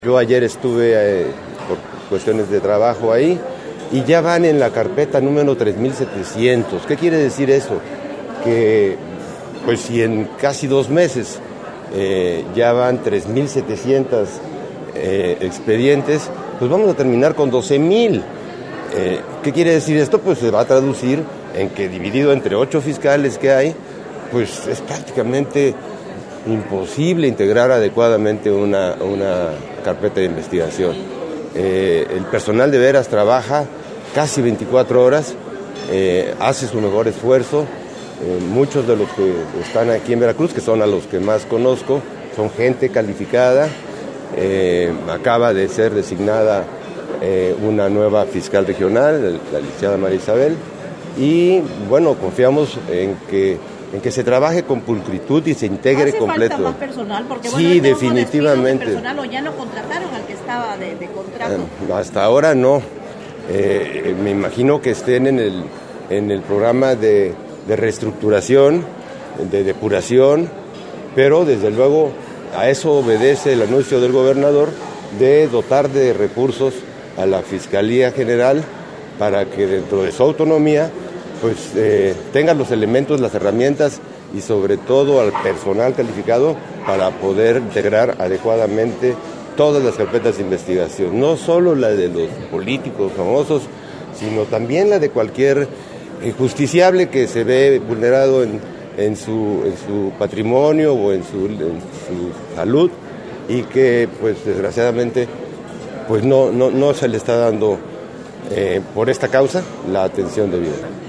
Yo ayer estuve por cuestiones de trabajo ahí y ya van en la carpeta número 3700. ¿Qué quiere decir eso? Que pues si en casi 2 meses ya van 3700 expedientes, pues vamos a terminar con 12,000. ¿Qué quiere decir esto? Pues se va a traducir en que dividido entre 8 fiscales que hay, pues es prácticamente imposible integrar adecuadamente una carpeta de investigación. El personal de veras trabaja casi 24 horas, hace su mejor esfuerzo. Muchos de los que están aquí en Veracruz, que son a los que más conozco, son gente calificada. Acaba de ser designada una nueva fiscal regional, la licenciada María Isabel, y bueno, confiamos en que se trabaje con pulcritud y se integre completo. ¿Hace falta más personal? Porque, sí, definitivamente. De personal, ¿o ya no contrataron al que estaba de contrato? Hasta ahora no. Me imagino que estén en el programa de reestructuración, de depuración, pero desde luego a eso obedece el anuncio del gobernador de dotar de recursos a la Fiscalía General para que dentro de su autonomía pues tengan los elementos, las herramientas y sobre todo al personal calificado para poder integrar adecuadamente todas las carpetas de investigación, no solo la de los políticos famosos, sino también la de cualquier justiciable que se ve vulnerado en su patrimonio o en su salud y que pues desgraciadamente pues no se le está dando por esta causa la atención debida.